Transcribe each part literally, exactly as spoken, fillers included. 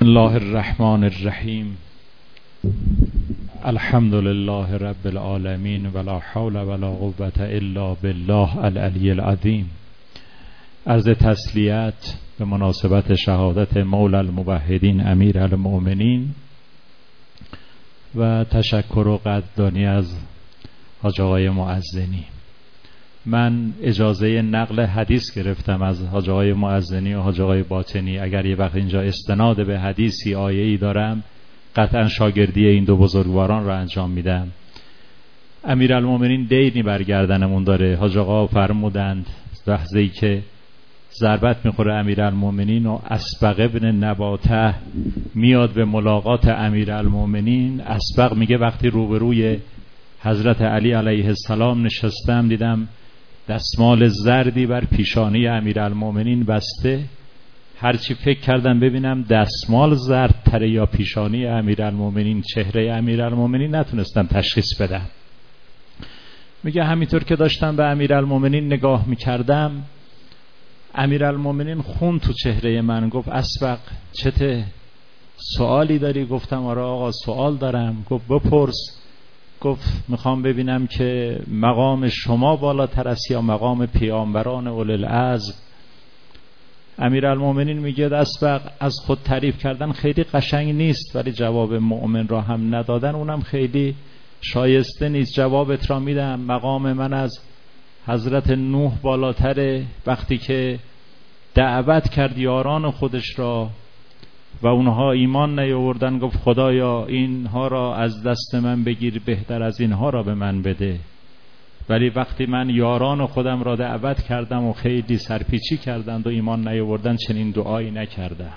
الله الرحمن الرحیم. الحمد لله رب العالمین ولا حول ولا قوة الا بالله العلی العظیم. عرض تسلیت به مناسبت شهادت مولا الموحدین امیر المؤمنین و تشکر و قدردانی از حاج آقای مؤذنی. من اجازه نقل حدیث گرفتم از حاج آقای مؤذنی و حاج آقای باطنی. اگر یه وقت اینجا استناد به حدیثی آیه‌ای دارم قطعا شاگردی این دو بزرگواران را انجام میدم. امیرالمومنین دینی برگردنمون داره. حاج آقا فرمودند لحظه‌ای که ضربت میخوره امیرالمومنین و اسبق ابن نباته میاد به ملاقات امیرالمومنین. اسبق میگه وقتی روبروی حضرت علی علیه السلام نشستم دیدم دستمال زردی بر پیشانی امیرالمومنین بسته. هرچی فکر کردم ببینم دستمال زرد تره یا پیشانی امیرالمومنین، چهره امیرالمومنین، نتونستم تشخیص بدم. میگه همینطور که داشتم به امیرالمومنین نگاه میکردم امیرالمومنین خون تو چهره من. گفت اسبق چته، سوالی داری؟ گفتم آره آقا سوال دارم. گفت بپرس. گفت میخوام ببینم که مقام شما بالاتر است یا مقام پیامبران اولوالعزم. امیرالمومنین میگه اسبق از خود تعریف کردن خیلی قشنگ نیست، ولی جواب مؤمن را هم ندادن اونم خیلی شایسته نیست. جوابت را میدم. مقام من از حضرت نوح بالاتره. وقتی که دعوت کرد یاران خودش را و اونها ایمان نیاوردن گفت خدایا اینها را از دست من بگیر، بهتر از اینها را به من بده. ولی وقتی من یاران خودم را دعوت کردم و خیلی سرپیچی کردند و ایمان نیاوردن چنین دعایی نکردم.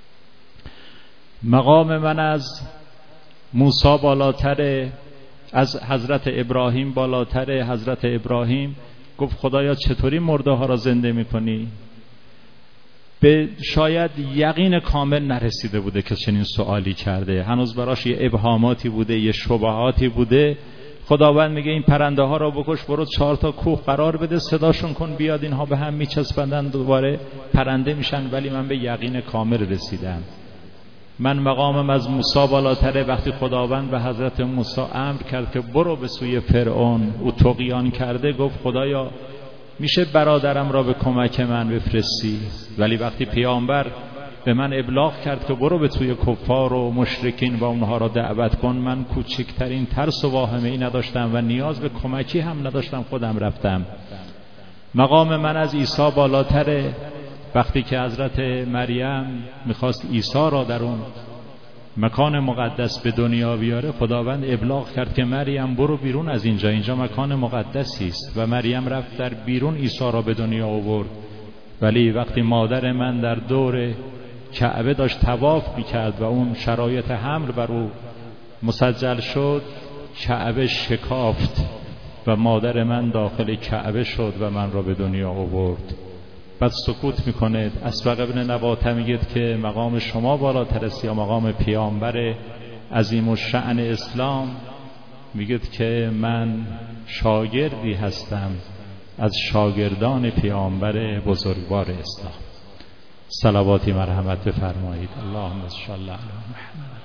مقام من از موسی بالاتره، از حضرت ابراهیم بالاتره. حضرت ابراهیم گفت خدایا چطوری مرده ها را زنده میکنی؟ به شاید یقین کامل نرسیده بوده که چنین سوالی کرده. هنوز براش یه ابهاماتی بوده، یه شبهاتی بوده. خداوند میگه این پرنده ها را بکش، برو چهار تا کوه قرار بده، صداشون کن بیاد، اینها به هم میچسبندن دوباره پرنده میشن. ولی من به یقین کامل رسیدم. من مقامم از موسی بالاتره. وقتی خداوند به حضرت موسی امر کرد که برو به سوی فرعون، او طغیان کرده، گفت خدایا میشه برادرم را به کمک من بفرستی؟ ولی وقتی پیامبر به من ابلاغ کرد که برو به توی کفار و مشرکین و اونها را دعوت کن، من کوچکترین ترس و واهمه ای نداشتم و نیاز به کمکی هم نداشتم، خودم رفتم. مقام من از عیسی بالاتره. وقتی که حضرت مریم میخواست عیسی را در اون مکان مقدس به دنیا بیاره، خداوند ابلاغ کرد که مریم برو بیرون از اینجا، اینجا مکان مقدسی است. و مریم رفت در بیرون عیسی را به دنیا آورد. ولی وقتی مادر من در دور کعبه داشت طواف میکرد و اون شرایط حمل بر او مسجل شد، کعبه شکافت و مادر من داخل کعبه شد و من را به دنیا آورد. بعد سکوت میکنه. اسبق ابن نباته میگه که مقام شما بالاتر است یا مقام پیامبر عظیم الشأن اسلام؟ میگه که من شاگردی هستم از شاگردان پیامبر بزرگوار اسلام. صلواتی مرحمت بفرمایید. اللهم صل علی محمد.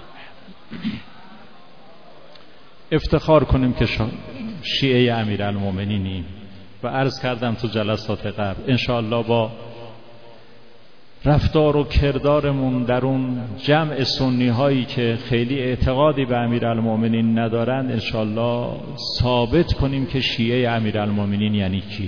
افتخار کنیم که شیعه امیرالمومنینیم. و عرض کردم تو جلسات قبل انشاءالله با رفتار و کردارمون در اون جمع سنی هایی که خیلی اعتقادی به امیرالمومنین ندارند انشاءالله ثابت کنیم که شیعه امیرالمومنین یعنی کی.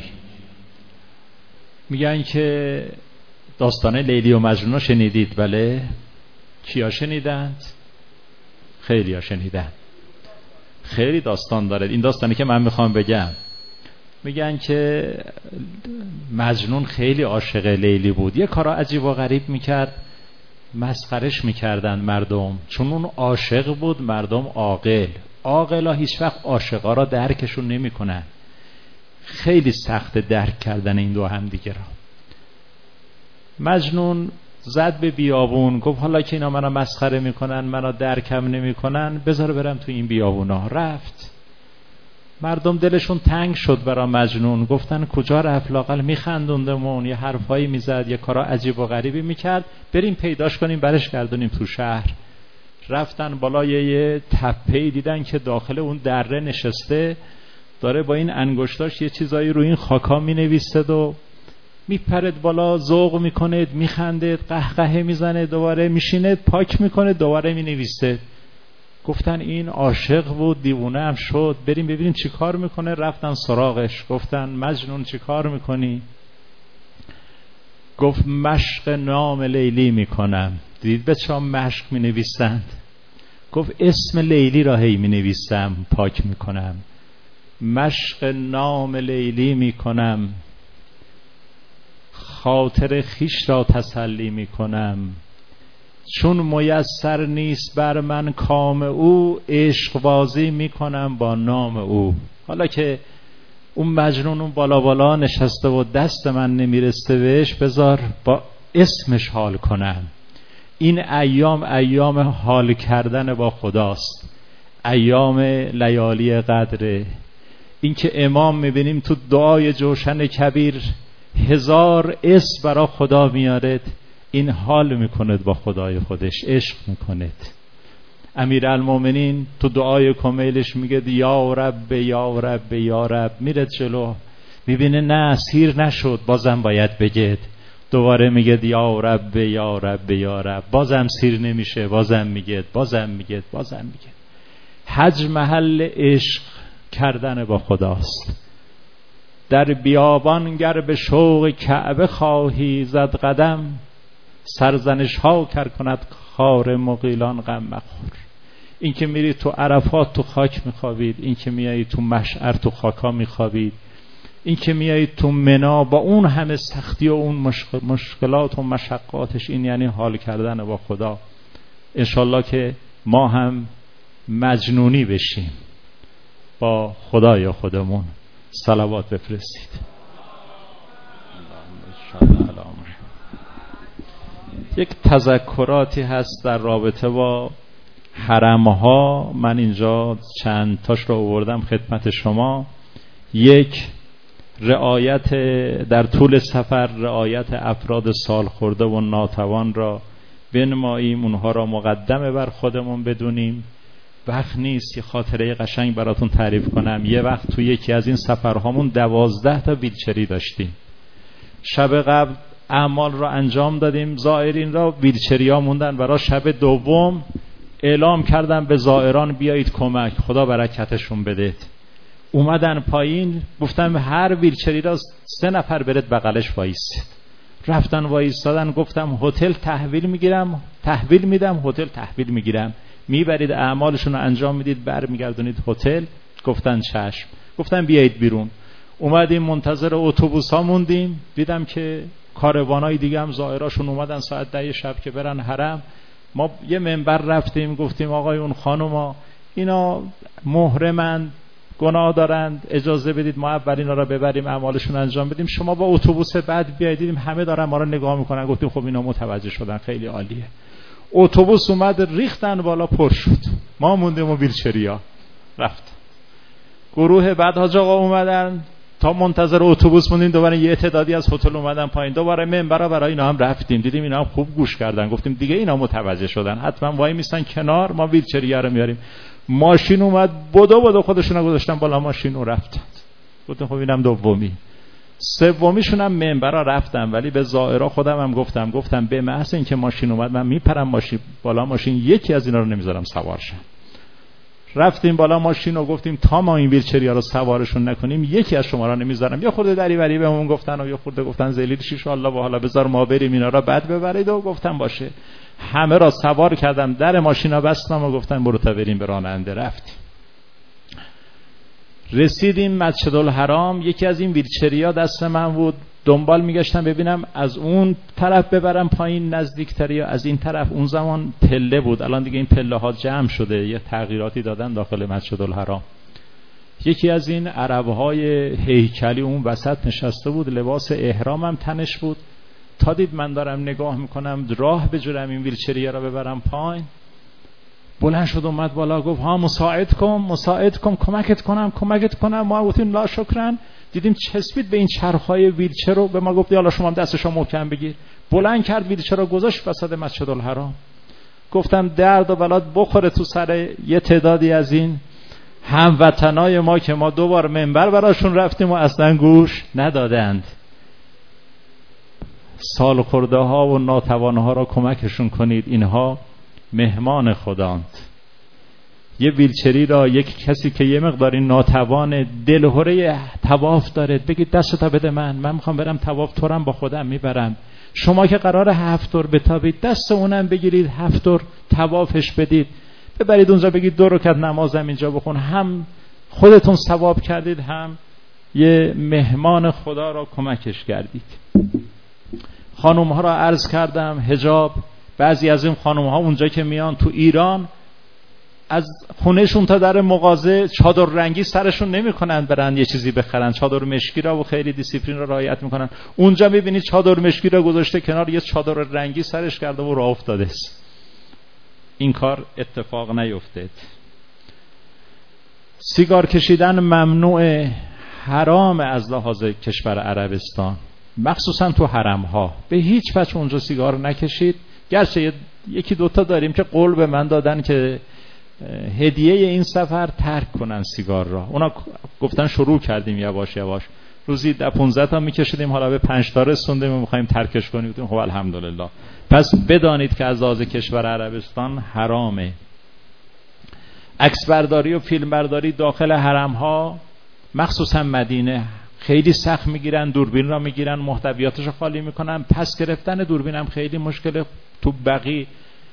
میگن که داستان لیلی و مجنون شنیدید؟ بله. کیا شنیدند؟ خیلی ها شنیدند. خیلی داستان داره این داستانی که من میخوام بگم. میگن که مجنون خیلی عاشق لیلی بود، یه کارا عجیب و غریب میکرد، مسخرش میکردن مردم، چون اون عاشق بود. مردم عاقل، عاقلا هیچ وقت عاشقا را درکشون نمیکنن. خیلی سخت درک کردن این دو هم دیگه را. مجنون زد به بیابون، گفت حالا که اینا منو مسخره میکنن، منو درکم نمیکنن، بذار برم تو این بیابونا. رفت مردم دلشون تنگ شد برای مجنون، گفتن کجا رفت، لااقل میخندوندمون، یه حرفایی میزد، یه کارا عجیب و غریبی میکرد، بریم پیداش کنیم برش گردونیم تو شهر. رفتن بالای یه تپه‌ای، دیدن که داخل اون دره نشسته، داره با این انگشتاش یه چیزایی رو این خاکا مینویسه و میپرد بالا، ذوق میکنه، میخنده، قهقهه میزنه، دوباره میشینه پاک میکنه، دوباره مینویسه. گفتن این عاشق بود، دیوونه هم شد، بریم ببینیم چی کار میکنه. رفتن سراغش، گفتن مجنون چی کار میکنی؟ گفت مشق نام لیلی میکنم. دید بچه ها مشق مینویسند. گفت اسم لیلی را هی مینویسم، پاک میکنم، مشق نام لیلی میکنم، خاطر خیش را تسلی میکنم، چون میسر نیست بر من کام او، عشق بازی میکنم با نام او. حالا که اون مجنون اون بالا بالا نشسته و دست من نمیرسته بهش، بذار با اسمش حال کنم. این ایام ایام حال کردن با خداست، ایام لیالی قدره. این که امام میبینیم تو دعای جوشن کبیر هزار اسم برا خدا میارد، این حال میکند با خدای خودش، عشق میکند. امیرالمومنین تو دعای کمیلش میگه یا رب یا رب یا رب، میره جلو میبینه نه سیر نشد، بازم باید بگید، دوباره میگه یا رب یا رب یا رب، بازم سیر نمیشه، بازم میگه، بازم میگه، بازم میگه. حج محل عشق کردن با خداست. در بیابان گر به شوق کعبه خواهی زد قدم، سرزنش ها کر کند خار مغیلان غم مخور. این که میری تو عرفات تو خاک میخوابید، این که میایی تو مشعر تو خاکا میخوابید، این که میایی تو منا با اون همه سختی و اون مشکل مشکلات و مشقاتش، این یعنی حال کردن با خدا. انشالله که ما هم مجنونی بشیم با خدای خودمون. صلوات بفرستید. یک تذکراتی هست در رابطه با حرمها، من اینجا چند تاش رو آوردم خدمت شما. یک، رعایت در طول سفر، رعایت افراد سال خورده و ناتوان را بنماییم، اونها را مقدمه بر خودمون بدونیم. وقت نیست یه خاطره قشنگ براتون تعریف کنم. یه وقت تو یکی از این سفرهامون دوازده تا ویلچری داشتیم. شب قبل اعمال را انجام دادیم، زائرین را ویلچری ها موندن برای شب دوم. اعلام کردم به زائران بیایید کمک، خدا برکتشون بده. اومدن پایین، گفتم هر ویلچری را سه نفر برید بغلش وایسید. رفتن وایستادن، گفتم هتل تحویل میگیرم، تحویل میدم، هتل تحویل میگیرم، میبرید اعمالشون رو انجام میدید، برمیگردونید هتل. گفتن چشم. گفتم بیایید بیرون. اومدیم منتظر اتوبوس ها موندیم، دیدم که کاروانای دیگه هم زائراشون اومدن ساعت ده شب که برن حرم. ما یه منبر رفتیم، گفتیم آقایون خانوما اینا محرمند، گناه دارند، اجازه بدید ما اول اینا رو ببریم اعمالشون انجام بدیم، شما با اتوبوس بعد بیایید. دیدیم همه دارن ما رو نگاه میکنن، گفتیم خب اینا متوجه شدن، خیلی عالیه. اتوبوس اومد، ریختن بالا، پر شد. ما موندیم و ویلچریا رفت. گروه بعد حاج آقا اومدن، تا منتظر اتوبوس موندیم، دوباره یه تعدادی از هتل اومدن پایین، دوباره منبر برای اینا هم رفتیم. دیدیم اینا هم خوب گوش کردن، گفتیم دیگه اینا متوجه شدن، حتما وای میستن کنار، ما ویلچریا رو میاریم. ماشین اومد، بدو بدو خودشون رو گذاشتن بالا ماشین و رفتن. گفتم خب اینم دومی. سومیشون هم منبرا رفتم، ولی به زائرا خودم هم گفتم گفتم به محض اینکه ماشین اومد من میپرم ماشین بالا ماشین، یکی از اینا رو نمیذارم سوار شم. رفتیم بالا ماشین و گفتیم تا ما این ویلچریا رو سوارشون نکنیم یکی از شما را نمیذارم. یا خورده دریوری بهمون گفتن و یا خورده گفتن ذلیل شیش الله و حالا بذار ما بریم اینا را بعد ببرید، و گفتم باشه. همه را سوار کردم، در ماشینا بستم و گفتم برو تا بریم به راننده. رفتیم رسیدیم مسجد الحرام. یکی از این ویلچریا دست من بود، دنبال میگشتم ببینم از اون طرف ببرم پایین نزدیکتری یا از این طرف. اون زمان پله بود، الان دیگه این پله ها جمع شده، یه تغییراتی دادن داخل مسجد الحرام. یکی از این عربهای هیکلی اون وسط نشسته بود، لباس احرام هم تنش بود. تا دید من دارم نگاه میکنم راه بجورم این ویلچریا را ببرم پایین، بلند شد اومد بالا گفت ها مساعد کن مساعد کن کمکت کنم کمکت کنم. ما گفتیم لا شکرن. دیدیم چسبید به این چرخهای ویلچر رو، به ما گفت حالا شما دستشو محکم بگیر. بلند کرد ویلچر رو گذاشت وسط مسجد الحرام. گفتم درد و بلاد بخوره تو سر یه تعدادی از این هموطنای ما که ما دوبار منبر براشون رفتیم و اصلا گوش ندادند. سال خورده ها و ناتوان ها را کمکشون کنید، اینها مهمان خداند. یه ویلچری را یک کسی که یه مقداری ناتوان دلهوره طواف داره بگید دستتا بده من من میخوام برم طواف، تورم با خودم میبرم. شما که قراره هفت دور بتابید دست اونم بگیرید هفت دور طوافش بدید، ببرید اونجا بگید دو رکعت نمازم اینجا بخون. هم خودتون ثواب کردید، هم یه مهمان خدا را کمکش کردید. خانوم ها را عرض کردم حجاب. بعضی از این خانوم ها اونجا که میان تو ایران از خونهشون تا در مغازه چادر رنگی سرشون نمیکنن برن یه چیزی بخرن، چادر مشکی را و خیلی دیسیپلین را رعایت میکنن. اونجا میبینید چادر مشکی را گذاشته کنار، یه چادر رنگی سرش کرده و راه افتاده است. این کار اتفاق نیفتاد. سیگار کشیدن ممنوع، حرام از لحاظ کشور عربستان، مخصوصا تو حرم ها. به هیچ وجه اونجا سیگار نکشید. گرچه یکی دوتا داریم که قول به من دادن که هدیه این سفر ترک کنن سیگار را. اونا گفتن شروع کردیم یواش یواش، روزی ده پانزده تا میکشیدیم، حالا به پنج تا رسوندیم و میخوایم ترکش کنیم. گفتیم خب الحمدلله. پس بدانید که از لحاظ کشور عربستان حرامه. عکس برداری و فیلم برداری داخل حرم ها مخصوصا مدینه خیلی سخت میگیرن، دوربین را میگیرن، محتویاتش رو خالی میکنن. پس گرفتن دوربین هم خیلی مشکله. تو بقیه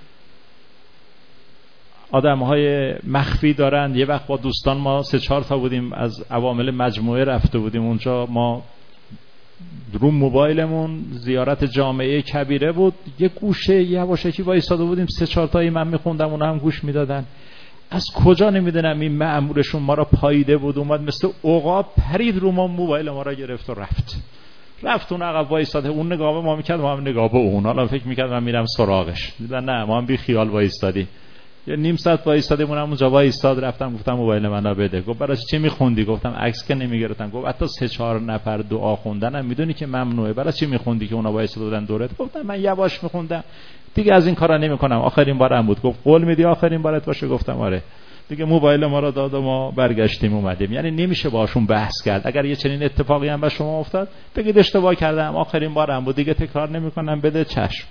آدم های مخفی دارن. یه وقت با دوستان ما سه چهار تا بودیم، از عوامل مجموعه رفته بودیم اونجا. ما رو موبایلمون زیارت جامعه کبیره بود، یه گوشه یواشکی وایساده بودیم، سه چهار تایی من میخوندم اونا هم گوش میدادن. از کجا نمیدونم این مأمورشون ما را پاییده بود، اومد مثل عقاب پرید رو ما، موبایل ما را گرفت و رفت رفت اون عقب وایساده. اون نگاه به ما میکرد، ما هم نگاه به اون. حالا فکر میکرد من میرم سراغش. دیدن نه، ما هم بی خیال وایسادیم. یه نیم ساعت وایسادیم، اونم اونجا وایساد. رفتم گفتم موبایل منو بده. گفت برای چی میخوندی؟ گفتم عکس که نمیگرفتم. گفت حتی سه چهار نفر دعا خوندنم میدونی که ممنوعه، برای چی میخوندی که اونا وایساده بودن دورت؟ گفتم من یواش میخوندم دیگه، از این کارا نمیکنم، آخرین بارم بود. گفت قول میدی آخرین بارت باشه؟ گفتم آره. دیگه موبایل ما رو داد و ما برگشتیم اومدیم. یعنی نمیشه باشون بحث کرد. اگر یه چنین اتفاقی هم به شما افتاد بگید اشتباه کردم، آخرین بارم بود، دیگه تکرار نمیکنم، بده چشم.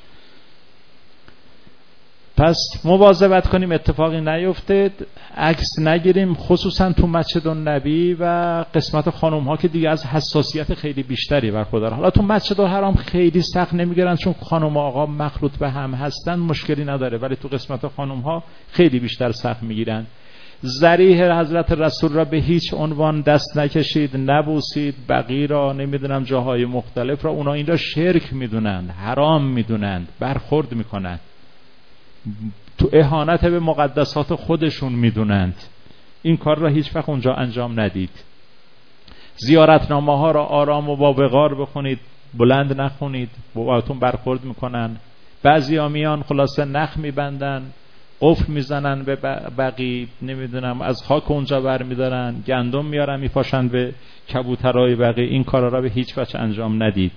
پس مواظبت کنیم اتفاقی نیفته، عکس نگیریم، خصوصا تو مسجد النبی و قسمت خانم ها که دیگه از حساسیت خیلی بیشتری برخوردار. حالا تو مسجد الحرام خیلی سخت نمیگیرن چون خانم و آقا مخلوط به هم هستن، مشکلی نداره، ولی تو قسمت خانم ها خیلی بیشتر سخت میگیرن. ذریح حضرت رسول را به هیچ عنوان دست نکشید، نبوسید. بقیه را نمیدونم جاهای مختلف را، اونا این را شرک میدونند، حرام میدونند، برخورد میکنند، تو اهانت به مقدسات خودشون میدونند. این کار را هیچ وقت اونجا انجام ندید. زیارتنامه ها را آرام و با وقار بخونید، بلند نخونید، باهاتون برخورد میکنن. بعضی ها میان خلاصه نخ میبندن، قفل میزنن به بقی، نمیدونم از خاک اونجا بر میدارن، گندم میارن میپاشن به کبوترهای بقی. این کارا را به هیچ وجه انجام ندید.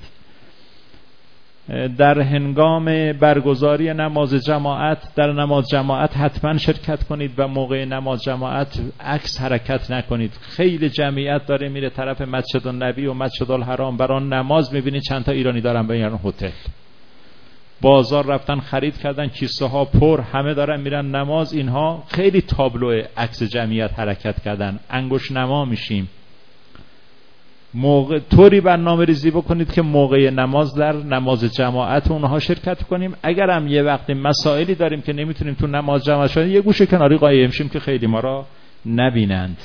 در هنگام برگزاری نماز جماعت، در نماز جماعت حتما شرکت کنید و موقع نماز جماعت عکس حرکت نکنید. خیلی جمعیت داره میره طرف مسجد النبی و مسجد الحرام، برای نماز میبینید چند تا ایرانی دارن به یارن هتل، بازار رفتن خرید کردن، کیسه ها پر، همه دارن میرن نماز. اینها خیلی تابلو عکس جمعیت حرکت کردن، انگوش نما میشیم. موقع طوری برنامه ریزی بکنید که موقع نماز در نماز جماعت اونها شرکت کنیم. اگر هم یه وقت مسائلی داریم که نمیتونیم تو نماز جماعت شدن، یه گوشه کناری قایم شیم که خیلی ما را نبینند.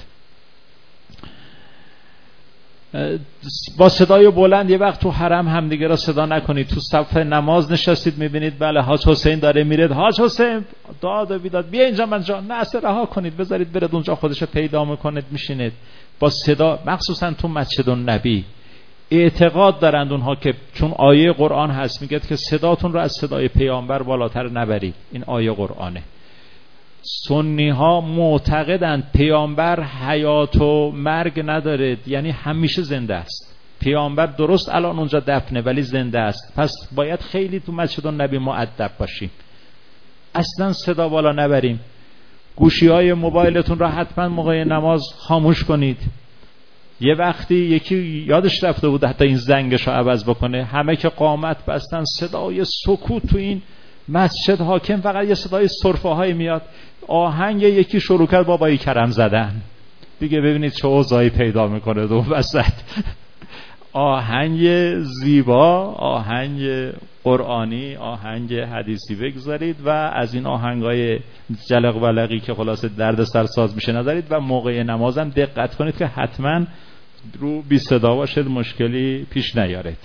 با صدای بلند یه وقت تو حرم هم دیگه را صدا نکنید. تو صف نماز نشستید میبینید بله حاج حسین داره میره، حاج حسین داد و بیداد، بیا اینجا من جا، نه رها کنید، بذارید برید اونجا خودش پیدا میکنید میشینید. با صدا، مخصوصا تو مسجد النبی اعتقاد دارند اونها که چون آیه قرآن هست میگه که صداتون رو از صدای پیامبر بالاتر نبرید. این آیه قرآنه. سنی ها معتقدند پیامبر حیات و مرگ نداره، یعنی همیشه زنده است. پیامبر درست الان اونجا دفنه ولی زنده است، پس باید خیلی تو مسجد النبی مؤدب باشیم، اصلا صدا بالا نبریم. گوشی های موبایلتون را حتما موقع نماز خاموش کنید. یه وقتی یکی یادش رفته بود حتی این زنگش رو عوض بکنه، همه که قامت بستن، صدای سکوت تو این مسجد حاکم، فقط یه صدای سرفه های میاد. آهنگ یکی شروع کرد بابایی کرم زدن، دیگه ببینید چه اوضاعی پیدا میکنه دو وسط. آهنگ زیبا، آهنگ قرآنی، آهنگ حدیثی بگذارید و از این آهنگای جلق بلقی که خلاصه درد سرساز میشه نذارید و موقع نمازم دقت کنید که حتما رو بی صدا باشید، مشکلی پیش نیارید.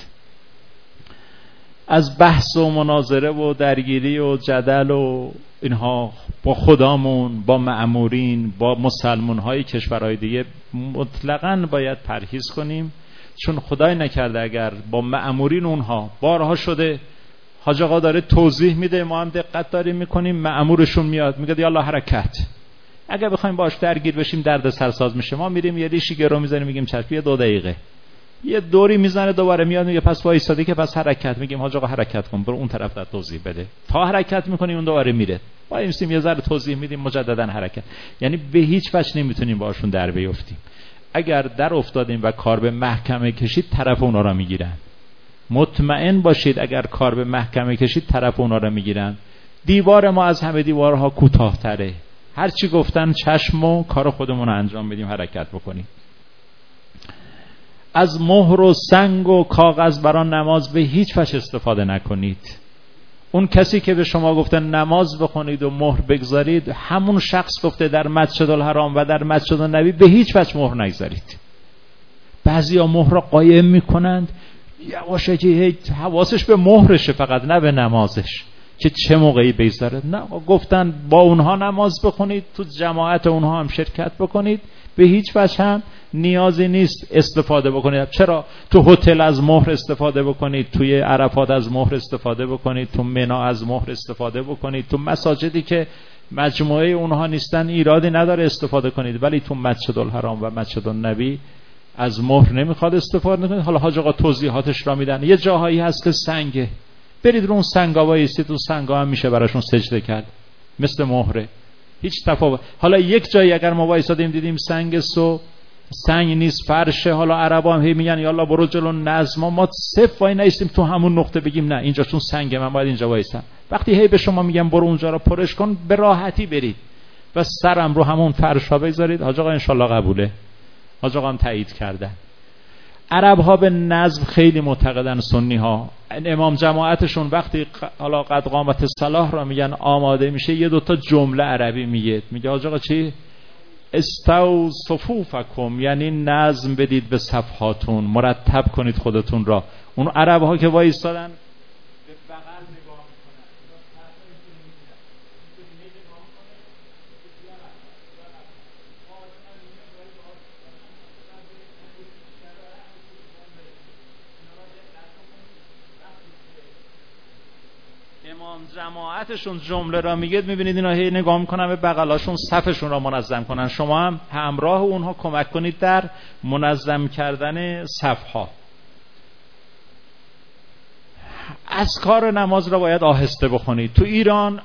از بحث و مناظره و درگیری و جدل و اینها با خدامون، با مأمورین، با مسلمان های کشورهای دیگه مطلقاً باید پرهیز کنیم، چون خدای نکرده اگر با مأمورین اونها بارها شده حاج آقا داره توضیح میده، ما هم دقت داریم میکنیم، مأمورشون میاد میگه یالا حرکت. اگر بخوایم باش درگیر بشیم درد سرساز میشه. ما میریم یه ریشی گرو میزنیم میگیم چرخ دو دقیقه، یه دوری میزنه دوباره میاد میگه پس وایسادی که پس حرکت، میگیم حاج آقا حرکت کن برو اون طرف در توضیح بده، تا حرکت میکنیم اون دوباره میره، وایسیم یه ذره توضیح میدیم مجددا حرکت. یعنی به هیچ وجه نمیتونیم باشون در بیفتیم. اگر در افتادیم و کار به محکمه کشید طرف اونا را میگیرن، مطمئن باشید اگر کار به محکمه کشید طرف اونا را میگیرن. دیوار ما از همه دیوارها کوتاه‌تره، هر چی گفتن چشم و کار خودمون رو انجام بدیم، حرکت بکنیم. از مهر و سنگ و کاغذ برای نماز به هیچ وجه استفاده نکنید. اون کسی که به شما گفته نماز بخونید و مهر بگذارید، همون شخص گفته در مسجد الحرام و در مسجد النبی به هیچ وجه مهر نگذارید. بعضیا مهر را قایم میکنند، یواشه که حواسش به مهرشه فقط نه به نمازش که چه موقعی بگذاره. نه، گفتن با اونها نماز بخونید، تو جماعت اونها هم شرکت بکنید، به هیچ وجه هم نیازی نیست استفاده بکنید. چرا تو هتل از مهر استفاده بکنید، توی عرفات از مهر استفاده بکنید، تو منی از مهر استفاده بکنید، تو مساجدی که مجموعه اونها نیستن ایرادی نداره استفاده کنید، ولی تو مسجد الحرام و مسجد النبی از مهر نمیخواد استفاده کنید. حالا حاج آقا توضیحاتش را میدن. یه جاهایی هست که سنگه، برید رو اون سنگا وایسید، تو سنگا هم میشه براشون سجده کرد، مثل مهره، هیچ تفاوت. حالا یک جایی اگر ما وایسادیم دیدیم سنگ سو سنگ نیست فرشه، حالا عربا هم هی میگن یالا برو جلو نظم، ما صف وای نایستیم تو همون نقطه بگیم نه اینجا چون سنگ من باید اینجا وایسم. وقتی هی به شما میگم برو اونجا رو پرش کن، به راحتی برید و سرم رو همون فرشا بگذارید. حاج آقا انشالله قبوله، حاج آقا هم تایید کردن. عرب ها به نظم خیلی معتقدن، سنی ها. امام جماعتشون وقتی حالا قد قامت صلاح را میگن آماده میشه، یه دوتا جمله عربی میگه، میگه حاج آقا چی؟ استو صفوفکم، یعنی نظم بدید به صفحاتون، مرتب کنید خودتون را. اون عرب ها که وایستادن به بغل نگاه میکنن، امام جماعتشون جمله را میگید، میبینید اینا هی نگاه میکنن به بغلاشون، صفشون را منظم کنن. شما هم همراه اونها کمک کنید در منظم کردن صفها. اذکار نماز را باید آهسته بخونید. تو ایران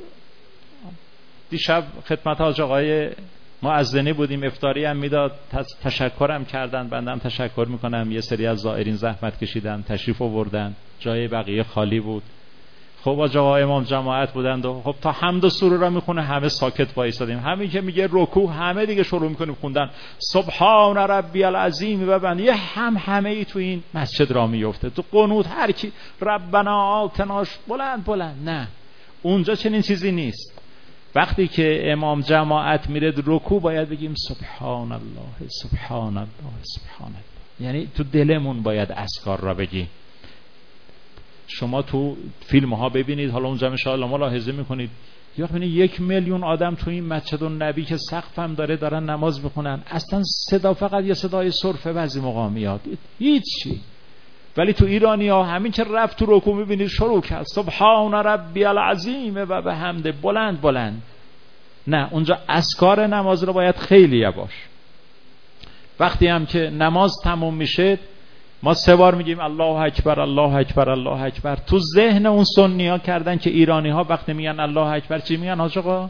دیشب خدمت حاج آقای مؤذنی بودیم، افطاری هم میداد، تشکرم کردن، بنده هم تشکر میکنم. یه سری از زائرین زحمت کشیدن، تشریف آوردن، جای بقیه خالی بود. خب آقا امام جماعت بودند و خب تا حمد و سرور را میخونه، همه ساکت وایسادیم. همین که میگه رکوع، همه دیگه شروع میکنیم خوندن سبحان ربی العظیم و بند. یه هم همه ای تو این مسجد را میفته. تو قنوت هر کی ربنا آتنا بلند بلند، نه اونجا چنین چیزی نیست. وقتی که امام جماعت میره رکوع باید بگیم سبحان الله سبحان الله سبحان الله، یعنی تو دلمون باید اذکار را بگیم. شما تو فیلم ها ببینید، حالا اونجا ان شاء الله ملاحظه میکنید، یا ببینید یک میلیون آدم تو این مسجد النبی که سقف هم داره دارن نماز میخونن، اصلا صدا فقط یه صدای سرفه بعضی موقع میاد، هیچی. ولی تو ایرانی ها همین که رفت تو رکوع میبینید شروع کرد سبحان ربی العظیم و به حمد بلند بلند. نه، اونجا اذکار نماز رو باید خیلی یواش. وقتی هم که نماز تموم میشه ما سه بار میگیم الله اکبر الله اکبر الله اکبر. تو ذهن اون سنی ها کردن که ایرانی ها وقتی میگن الله اکبر چی میگن حاج آقا؟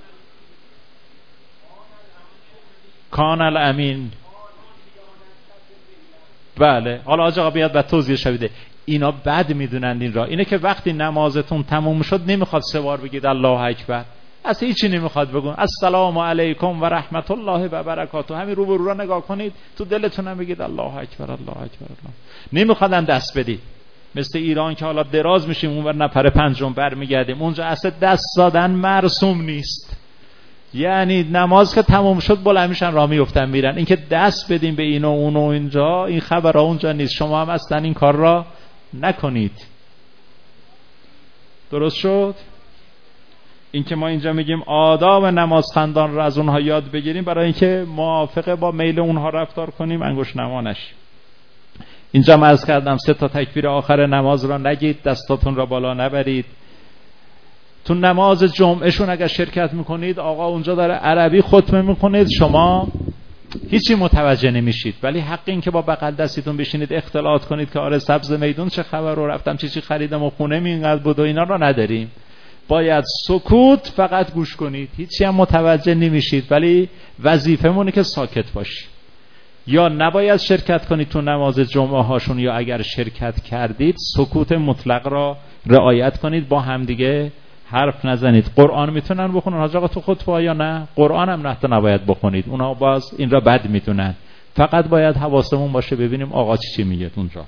کان الامین. بله، حالا حاج آقا بیاد بعد توضیح شویده. اینا بد میدونند این را. اینه که وقتی نمازتون تموم شد نمیخواد سه بار بگید الله اکبر، اصلا هیچی نمیخواد بگون. السلام علیکم و رحمت الله و برکاته، همین رو به رو را نگاه کنید، تو دلتون هم بگید الله اکبر الله اکبر الله. نمیخوادم دست بدید مثل ایران که حالا دراز میشیم اونور نفر پنجم برمیگردیم. اونجا اصلا دست دادن مرسوم نیست، یعنی نماز که تمام شد بلند میشن راه میافتن میرن. اینکه دست بدیم به این و اون و اینجا، این خبرها اونجا نیست. شما هم اصلا این کار را نکنید. درست شد؟ این که ما اینجا میگیم آداب نماز خواندن رو از اونها یاد بگیریم برای اینکه موافق با میل اونها رفتار کنیم، انگشت نما نشیم. اینجا من عرض کردم سه تا تکبیر آخر نماز را نگید، دستاتون را بالا نبرید. تو نماز جمعهشون اگر شرکت میکنید آقا اونجا داره عربی خطبه میکنید، شما هیچی متوجه نمیشید، ولی حق این که با بغل دستیتون بشینید اختلاط کنید که آره سبز میدون چه خبر رو رفتم چی چی خریدم و خونه می اینقدر بود و اینا رو نداریم. باید سکوت فقط گوش کنید، هیچی هم متوجه نمیشید، ولی وظیفه مونه که ساکت باشید. یا نباید شرکت کنید تو نماز جمعه هاشون، یا اگر شرکت کردید سکوت مطلق را رعایت کنید، با همدیگه حرف نزنید. قرآن میتونن بخونن حاج آقا تو خطبه یا نه؟ قرآن هم نه نباید بخونید، اونا باز این را بد میدونن. فقط باید حواسمون باشه ببینیم آقا چی چی میگه اونجا.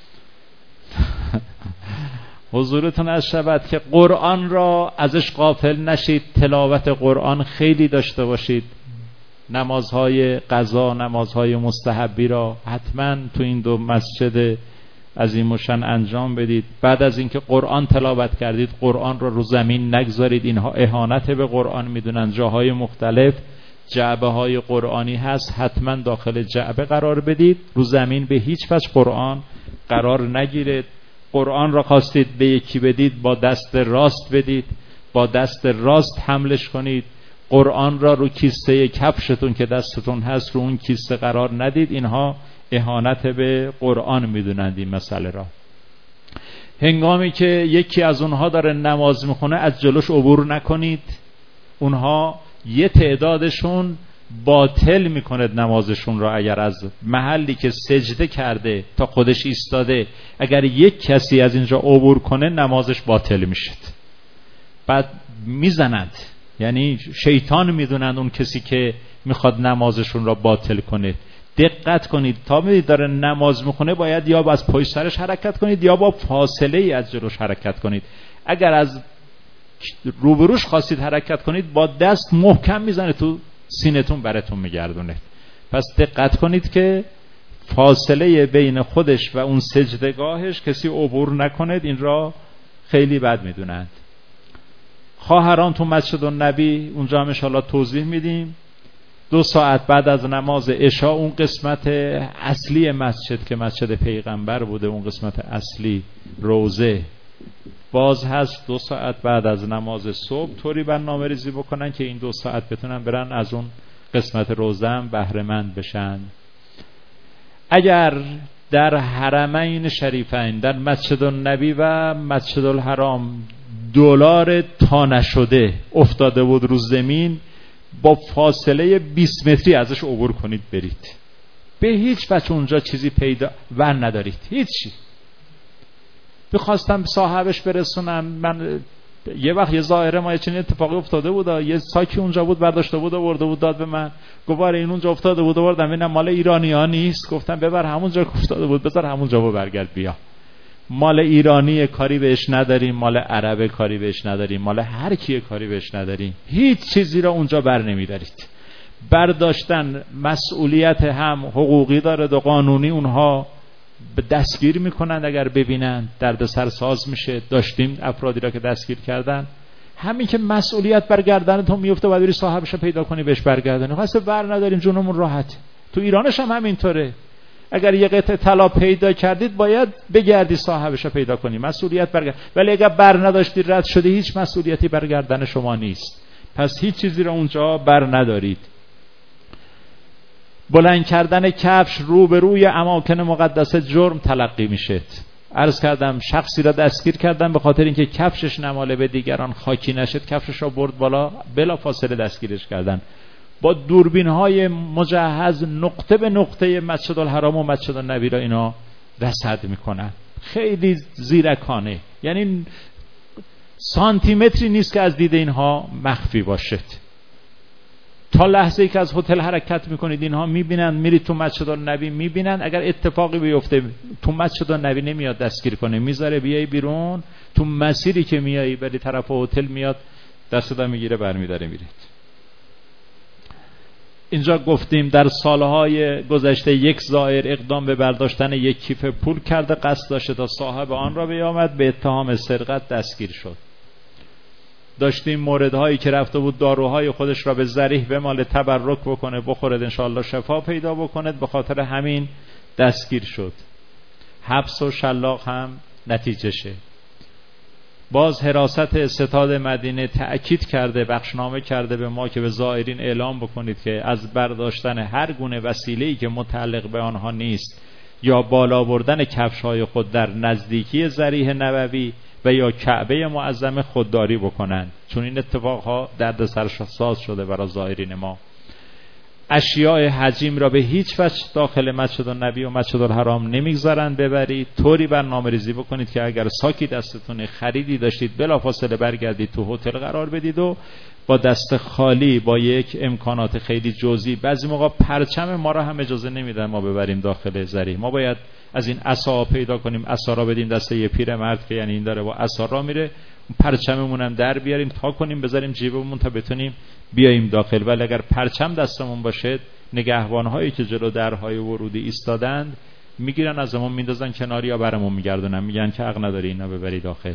حضورتون از شود که قرآن را ازش غافل نشید، تلاوت قرآن خیلی داشته باشید. نمازهای قضا، نمازهای مستحبی را حتما تو این دو مسجد عظیم و شأن انجام بدید. بعد از اینکه قرآن تلاوت کردید قرآن را رو زمین نگذارید، اینها اهانت به قرآن میدونن. جاهای مختلف جعبه های قرآنی هست، حتما داخل جعبه قرار بدید، رو زمین به هیچ وجه قرآن قرار نگیرید. قرآن را خواستید به یکی بدید با دست راست بدید، با دست راست حملش کنید. قرآن را رو کیسه کفشتون که دستتون هست رو اون کیسه قرار ندید. اینها اهانت به قرآن میدونند این مسئله را. هنگامی که یکی از اونها داره نماز میخونه از جلوش عبور نکنید. اونها یه تعدادشون باطل میکنه نمازشون را. اگر از محلی که سجده کرده تا خودش ایستاده اگر یک کسی از اینجا عبور کنه نمازش باطل میشه. بعد میزنند، یعنی شیطان میدونند اون کسی که میخواد نمازشون را باطل کنه. دقت کنید، تا میدید داره نماز میخونه باید یا با از پشت سرش حرکت کنید یا با فاصله ای از جلوش حرکت کنید. اگر از روبروش خواستید حرکت کنید با دست محکم میزنه تو سینتون براتون میگردونه. پس دقت کنید که فاصله بین خودش و اون سجدگاهش کسی عبور نکنید. این را خیلی بد میدونند. خواهران تو مسجد النبی اونجا هم انشاءالله توضیح میدیم. دو ساعت بعد از نماز عشاء اون قسمت اصلی مسجد که مسجد پیغمبر بوده، اون قسمت اصلی روزه باز هست. دو ساعت بعد از نماز صبح طوری برنامه ریزی بکنن که این دو ساعت بتونن برن از اون قسمت روزه هم بهره مند بشن. اگر در حرمین شریفین، در مسجد النبی و مسجد الحرام دلار تا نشده افتاده بود رو زمین، با فاصله بیست متری ازش عبور کنید برید. به هیچ وجه اونجا چیزی پیدا ور ندارید، هیچی. بخواستم صاحبش برسونم، من یه وقت یه ظاهره ما یه چنین اتفاقی افتاده بود، یه ساکی اونجا بود برداشته بود و برده بود داد به من، گفت آره این اونجا افتاده بود آوردم، اینم مال ایرانی‌ها نیست. گفتم ببر همونجا افتاده بود بذار همونجا و برگرد بیا. مال ایرانی کاری بهش نداریم، مال عرب کاری بهش نداریم، مال هر کی کاری بهش نداریم. هیچ چیزی را اونجا بر نمیدارید. برداشتن مسئولیت هم حقوقی داره و قانونی، اونها به دستگیر میکنند اگر ببینن دردسر ساز میشه. داشتیم افرادی را که دستگیر کردن. همین که مسئولیت بر گردنتون میفته باید بری صاحبش رو پیدا کنی بهش برگردونی. واسه بر نداریم، جونمون راحت. تو ایرانش هم همینطوره. اگر یه قطعه طلا پیدا کردید باید بگردی صاحبش رو پیدا کنی، مسئولیت برگرد. ولی اگر بر نداشتی رد شدی هیچ مسئولیتی بر گردن شما نیست. پس هیچ چیزی را اونجا بر ندارید. بلند کردن کفش روبروی اماکن مقدسه جرم تلقی میشه. عرض کردم شخصی را دستگیر کردن به خاطر اینکه کفشش نماله به دیگران خاکی نشد، کفشش را برد بالا، بلا فاصله دستگیرش کردن. با دوربین های مجهز نقطه به نقطه مسجد الحرام و مسجد النبی را اینا رصد میکنن. خیلی زیرکانه، یعنی سانتی متری نیست که از دید اینها مخفی باشد. تا لحظه ای که از هتل حرکت میکنید اینها میبینن، میرید تو مسجد النبی میبینن. اگر اتفاقی بیفته تو مسجد النبی نمیاد دستگیر کنه، میذاره بیای بیرون، تو مسیری که میایی بری طرف هتل میاد دستت میگیره برمیداره میرید. اینجا گفتیم در سالهای گذشته یک زائر اقدام به برداشتن یک کیف پول کرده، قصد داشته تا صاحب آن را بیامد، به اتهام سرقت دستگیر شد. داشتیم موردهایی که رفته بود داروهای خودش را به ذریح بماله، تبرک بکنه، بخورد انشاءالله شفا پیدا بکنه، به خاطر همین دستگیر شد. حبس و شلاق هم نتیجه شه. باز حراست ستاد مدینه تأکید کرده، بخشنامه کرده به ما که به زائرین اعلام بکنید که از برداشتن هر گونه وسیله‌ای که متعلق به آنها نیست یا بالا بردن کفش‌های خود در نزدیکی ضریح نبوی و یا کعبه معظمه خودداری بکنند، چون این اتفاقها دردسرساز شده برای زائرین ما. اشیاء حجیم را به هیچ وجه داخل مسجد النبی و مسجد الحرام نمیگذارند ببرید. طوری برنامه ریزی بکنید که اگر ساکی دستتونه، خریدی داشتید، بلافاصله برگردید تو هتل قرار بدید و با دست خالی، با یک امکانات خیلی جزئی. بعضی موقع پرچم ما را هم اجازه نمیدن ما ببریم داخل ضریح. ما باید از این عصا پیدا کنیم، عصا را بدیم دست یه پیرمرد که یعنی این داره با عصا را میره، پرچممون هم در بیاریم تا کنیم بذاریم جیبمون تا بتونیم بیاییم داخل. ولی اگر پرچم دستمون باشه، نگهبان‌هایی که جلو درهای ورودی ایستادند میگیرن ازمون میندازن کنار یا برامون میگردونن، میگن که حق نداری اینا ببری داخل.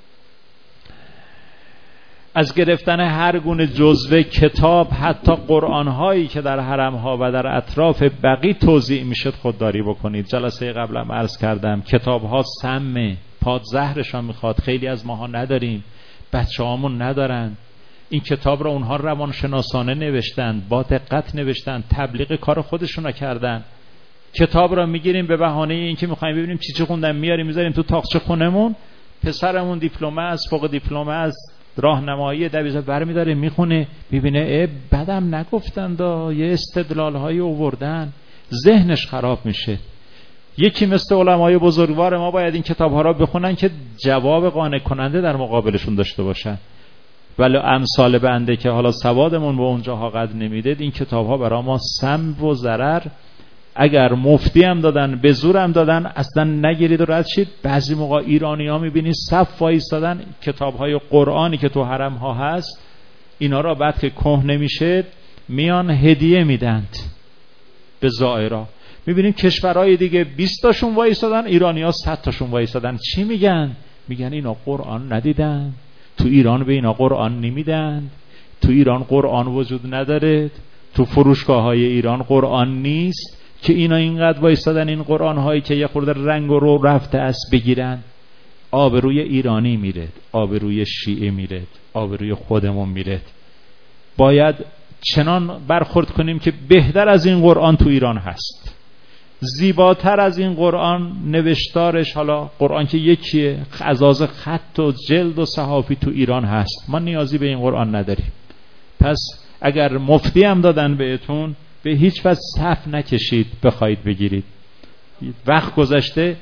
از گرفتن هر گونه جزوه کتاب، حتی قرآن‌هایی که در حرم‌ها و در اطراف بقی توزیع میشد خودداری بکنید. جلسه قبلم عرض کردم کتاب‌ها سمه، پادزهرشان میخواد. خیلی از ماها نداریم، بچه‌هامون ندارن. این کتاب را اونها روانشناسانه نوشتن، با دقت نوشتن، تبلیغ کار خودشون را کردن. کتاب را میگیریم به بهانه اینکه میخوایم ببینیم چی چی خوندن، میاریم میذاریم تو تاقچه خونمون. پسرمون دیپلم است، فوق دیپلم است، راهنمایی دبیرستان برمی‌داره میخونه، میبینه اه بدم نگفتن دا، یه استدلال‌هایی آوردن، ذهنش خراب میشه. یکی مثل علمای بزرگوار ما باید این کتاب‌ها را بخونن که جواب قانع کننده در مقابلشون داشته باشن. ولی امثال بنده که حالا سوادمون به اونجاها قد نمیده، این کتاب‌ها برای ما سم و ضرر. اگر مفتی هم دادن، به زور هم دادن، اصلا نگیرید و رد شید. بعضی موقع ایرانی‌ها می‌بینید صف وایسادن کتاب‌های قرآنی که تو حرم‌ها هست، اینا را بعد که کهنه میشه میان هدیه میدند به زائرا. می‌بینیم کشورهای دیگه بیست تاشون وایسادن، ایرانی‌ها صد تاشون وایسادن. چی میگن؟ میگن اینا قرآن ندیدن، تو ایران به اینا قرآن نمیدن، تو ایران قرآن وجود نداره، تو فروشگاه‌های ایران قرآن نیست که اینا اینقدر وایسادن این قرآن هایی که یه خورده رنگ و رو رفته است بگیرن. آبروی ایرانی میره، آبروی شیعه میره، آبروی خودمون میره. باید چنان برخورد کنیم که بهتر از این قرآن تو ایران هست، زیباتر از این قرآن نوشتارش، حالا قرآن که یکیه، ازاز خط و جلد و صحافی تو ایران هست. ما نیازی به این قرآن نداریم. پس اگر مفتی هم دادن بهتون، به هیچ وجه صف نکشید بخواید بگیرید. وقت گذشته،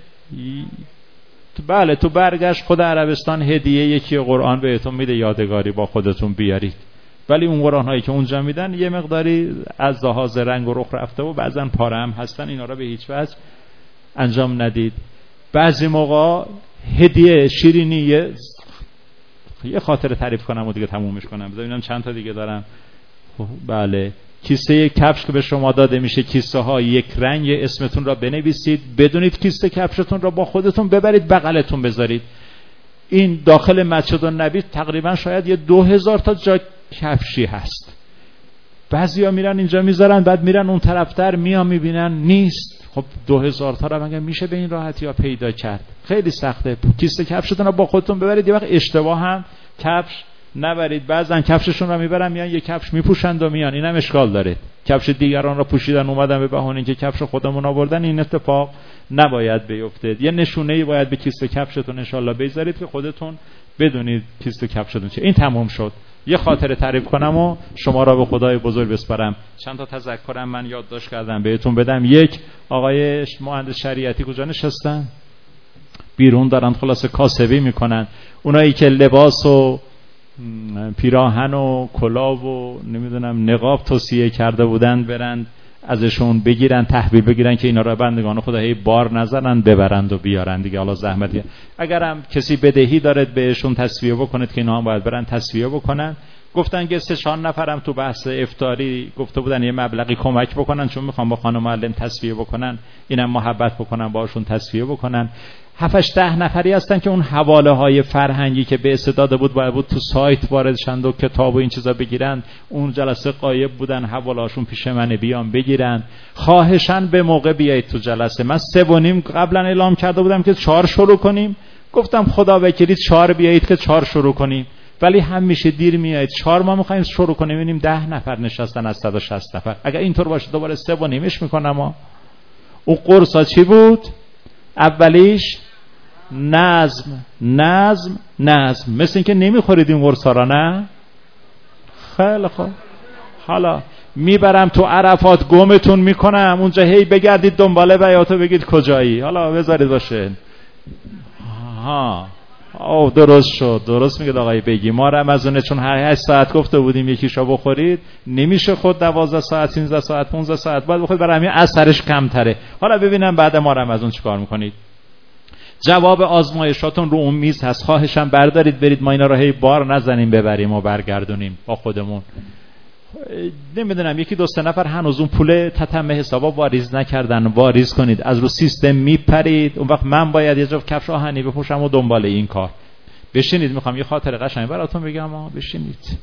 بله تو برگشت خود عربستان هدیه یکی قرآن بهتون میده یادگاری با خودتون بیارید. ولی اون قرآن هایی که اونجا میدن یه مقداری از لحاظ رنگ و رخ رفته و بعضن پاره هم هستن، اینا را به هیچ وجه انجام ندید. بعضی موقع هدیه شیرینی یه, یه خاطر تعریف کنم و دیگه تمومش کنم. ببینم چند تا دیگه دارم. بله، کیسه کفش که به شما داده میشه، کیسه ها یک رنگ، اسمتون را بنویسید، بدونید کیسه کفشتون را با خودتون ببرید بغلتون بذارید. این داخل مسجد النبی تقریبا شاید یه دو هزار تا جا کفشی هست. بعضیا میرن اینجا میذارن، بعد میرن اون طرفتر میان میبینن نیست. خب دو هزار تا را مگه میشه به این راحتی ها پیدا کرد؟ خیلی سخته. کیسه کفشتون را با خودتون ببرید. یه وقت اشتباه هم کفش نبرید. بعضن کفششون رو میبرن میان یه کفش میپوشند و میان، اینم اشکال داره. کفش دیگران رو پوشیدن اومدن به بهونه اینکه کفش خودمون آوردن، این اتفاق نباید بیفته. یه نشونه‌ای باید به کیسه کفشتون ان شاءالله بذارید که خودتون بدونید کیسه کفشتون چه. این تموم شد. یه خاطره تعریف کنم و شما را به خدای بزرگ بسپارم. چند تا تذکرم من یادداشت کردم بهتون بدم. یک، آقای مهندس شریعتی کجا نشستن؟ بیرون دارن خلاصه کاسبی میکنن. اونایی که لباس و پیراهن و کلاه و نمیدونم نقاب توصیه کرده بودن برند ازشون بگیرن، تحویل بگیرن که اینا رو بندگان خدا هی بار نزنن، ببرند و بیارن دیگه. حالا زحمتی اگرم کسی بدهی دارد بهشون تسویه بکنید که اینا هم باید برن تسویه بکنن. گفتن که سه چهار نفرم تو بحث افطاری گفته بودن یه مبلغی کمک بکنن، چون میخوام با خانم معلم تسویه بکنن، اینم محبت بکنن باشون تسویه بکنن. هفتش ده نفری هستن که اون حواله های فرهنگی که به استعداد بود باید بود تو سایت وارد شند و کتاب و این چیزا بگیرن. اون جلسه غایب بودن، حواله هاشون پیش منه، بیان بگیرن. خواهشاً به موقع بیایید تو جلسه. من سه و نیم قبلا اعلام کرده بودم که چهار شروع کنیم. گفتم خدا وکیلی چهار بیایید که چهار شروع کنیم، ولی همیشه دیر میایید. چهار ما میخوایم شروع کنیم ببینیم ده نفر نشستن از صد و شصت نفر. اگر اینطور باشه دوباره سه و نیمش میکنم. ها او قرصا چی بود؟ اولیش نظم نظم نظم. مثل این که نمیخورید این قرصا را، نه؟ خیلی خوب. حالا میبرم تو عرفات گمتون میکنم اونجا، هی بگردید دنباله بیاتو بگید کجایی. حالا بذارید باشه. ها او درست شد، درست میگه آقای بگی. ما رمضانه چون هر هشت ساعت گفته بودیم یکیشو بخورید، نمیشه خود دوازده ساعت سیزده ساعت پانزده ساعت بعد بخورید، برای همین اثرش کمتره. حالا ببینم بعد ما رمضان چیکار میکنید. جواب آزمایشاتون رو اون میز هست. خواهشم بردارید برید، ما اینا رو هی بار نزنیم ببریم و برگردونیم با خودمون. نمیدونم یکی دو سه نفر هنوز اون پول تتمه حسابا واریز نکردن، واریز کنید. از رو سیستم میپرید، اون وقت من باید یه جفت کفش آهنی بپوشم و دنبال این کار. بشینید، میخوام یه خاطره قشنگ براتون بگم. بشینید.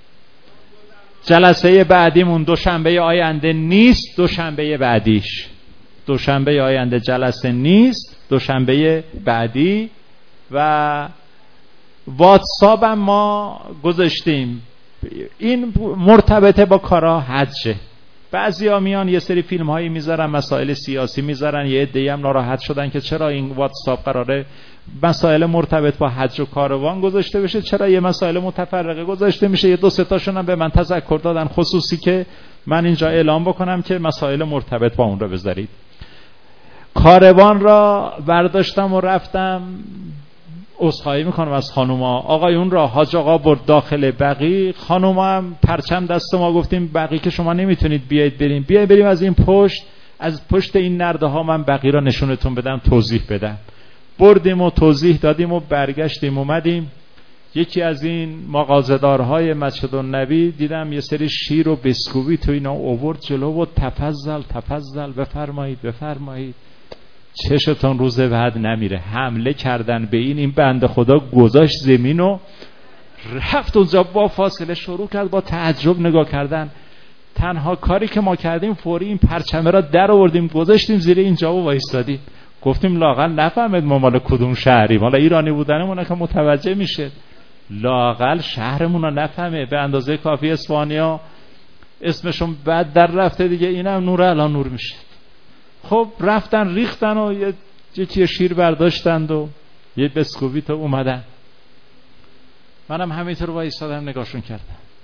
جلسه بعدیمون دوشنبه آینده نیست، دوشنبه بعدیش. دوشنبه آینده جلسه نیست، دوشنبه بعدی. و واتساپ هم ما گذاشتیم. این مرتبطه با کارا حجه. بعضیا میان یه سری فیلم هایی میذارن، مسائل سیاسی میذارن، یه عده‌ای هم ناراحت شدن که چرا این واتساپ قراره مسائل مرتبط با حج و کاروان گذاشته بشه، چرا یه مسائل متفرقه گذاشته میشه. یه دو سه تاشون هم به من تذکر دادن خصوصی که من اینجا اعلام بکنم که مسائل مرتبط با اون رو بذارید. کاروان را برداشتم و رفتم. عذرخواهی میکنم از خانوما. آقایون را حاج آقا برد داخل بقی، خانوما هم پرچم دست ما، گفتیم بقی که شما نمیتونید بیایید بریم، بیایید بریم از این پشت، از پشت این نرده ها من بقی را نشونتون بدم، توضیح بدم. بردیم و توضیح دادیم و برگشتیم اومدیم. یکی از این مغازه‌دارهای مسجد النبی دیدم یه سری شیر و بسکویت تو اینا آورد جلو و تفضل تفضل بفرمایید بفرمایید. چشتون روز بعد نمیره. حمله کردن به این این بنده خدا گذاشت زمین و رفت اونجا، با فاصله شروع کرد با تعجب نگاه کردن. تنها کاری که ما کردیم فوری این پرچمه را در آوردیم گذاشتیم زیر اینجا و وایستادیم. گفتیم لااقل نفهمید ما مال کدوم شهریم. حالا ایرانی بودنمون که متوجه میشه، لااقل شهرمون رو نفهمه. به اندازه کافی اسپانیا اسمشون بعد در رفته دیگه، اینم نور الان نور میشه. خب رفتن ریختن و یه یه شیر برداشتند و یه بسکویت اومدن. منم همینطور وایسادم نگاهشون کردم.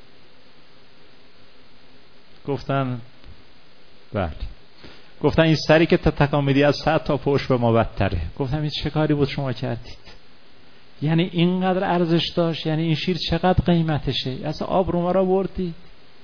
گفتن بله. گفتن این سری که تکان میدی از صد تا پشت به ما بدتره. گفتم این چه کاری بود شما کردید؟ یعنی اینقدر ارزش داشت؟ یعنی این شیر چقدر قیمتشه؟ اصلا آب رو ما را بردید.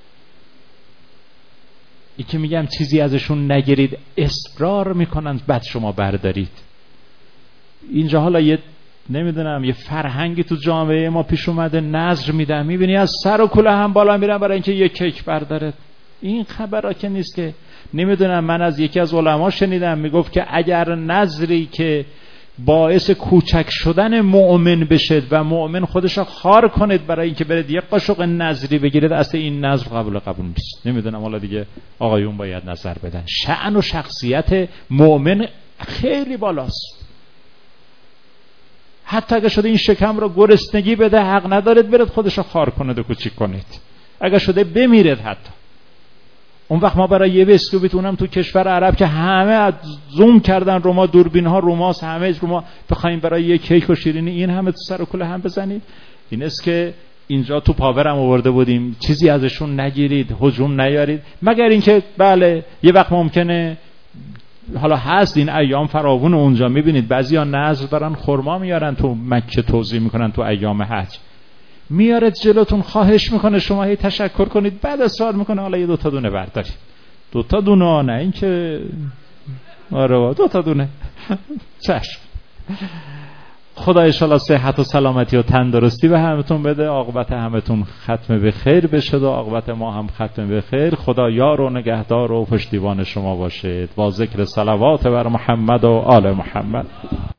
این که میگم چیزی ازشون نگیرید، اصرار میکنن بعد شما بردارید. اینجا حالا یه نمیدونم یه فرهنگی تو جامعه ما پیش اومده، نظر میدن، میبینی از سر و کوله هم بالا میرن برای اینکه یه کیک برداره. این خبرها که نیست که. نمیدونم، من از یکی از علما شنیدم میگفت که اگر نظری که باعث کوچک شدن مؤمن بشه و مؤمن خودش رو خار کنید برای اینکه برید یک قاشق نظری بگیرید، اصلا این نظر قبول قبول نیست. نمیدونم، حالا دیگه آقایون باید نظر بدن. شأن و شخصیت مؤمن خیلی بالاست. حتی اگه شده این شکم رو گرسنگی بده، حق ندارید برید خودشو خار کنید و کوچیک کنید. اگه شده بمیرید حتی. اون وقت ما برای یه بسکویت، اونم تو کشور عرب که همه زوم کردن رو ما، دوربین ها رو ماست، همه رو ما، بخوایم برای یه کیک و شیرینی این همه تو سر و کله هم بزنید. این است که اینجا تو پاورم آورده بودیم، چیزی ازشون نگیرید، هجوم نیارید، مگر اینکه بله یه وقت ممکنه، حالا هست این ایام فراوون، اونجا میبینید بعضیا نذر دارن خرما میارن تو مکه توزیع میکنن تو ایام حج، میارد جلوتون، خواهش میکنه شما هی تشکر کنید، بعد اصرار میکنه حالا یه دو تا دونه بردارید. دو تا دونه نه این که آره دو تا دونه چشم. خدا ان شاءالله صحت و سلامتی و تندرستی به همتون بده، عاقبت همتون ختم به خیر بشه و عاقبت ما هم ختم به خیر. خدا یار و نگهدار و پشتیبان شما باشد. با ذکر صلوات بر محمد و آل محمد.